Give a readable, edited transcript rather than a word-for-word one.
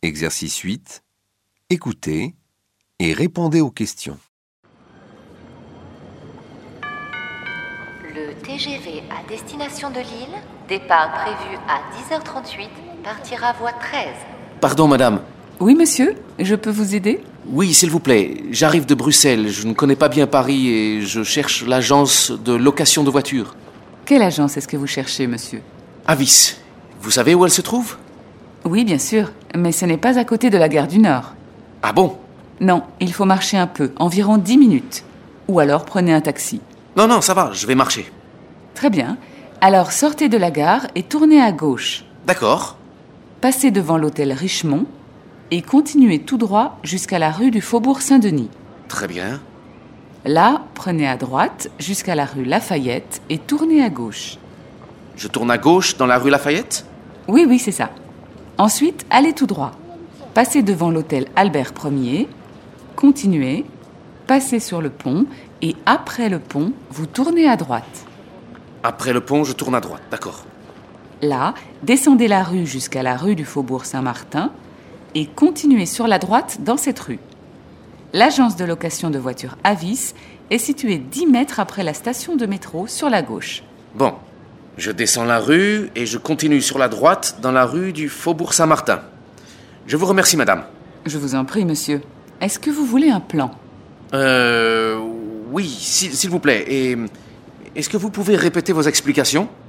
Exercice 8. Écoutez et répondez aux questions. Le TGV à destination de Lille, départ prévu à 10h38, partira voie 13. Pardon, madame. Oui, monsieur, je peux vous aider? Oui, s'il vous plaît. J'arrive de Bruxelles. Je ne connais pas bien Paris et je cherche l'agence de location de voitures. Quelle agence est-ce que vous cherchez, monsieur? Avis. Vous savez où elle se trouve? Oui, bien sûr, mais ce n'est pas à côté de la gare du Nord. Ah bon? Non, il faut marcher un peu, environ 10 minutes. Ou alors prenez un taxi. Non, ça va, je vais marcher. Très bien. Alors sortez de la gare et tournez à gauche. D'accord. Passez devant l'hôtel Richemont et continuez tout droit jusqu'à la rue du Faubourg Saint-Denis. Très bien. Là, prenez à droite jusqu'à la rue Lafayette et tournez à gauche. Je tourne à gauche dans la rue Lafayette? Oui, c'est ça. Ensuite, allez tout droit. Passez devant l'hôtel Albert Ier, continuez, passez sur le pont et après le pont, vous tournez à droite. Après le pont, je tourne à droite, d'accord. Là, descendez la rue jusqu'à la rue du Faubourg Saint-Martin et continuez sur la droite dans cette rue. L'agence de location de voitures Avis est située 10 mètres après la station de métro sur la gauche. Bon, je descends la rue et je continue sur la droite dans la rue du Faubourg Saint-Martin. Je vous remercie, madame. Je vous en prie, monsieur. Est-ce que vous voulez un plan? Oui, s'il vous plaît. Et est-ce que vous pouvez répéter vos explications?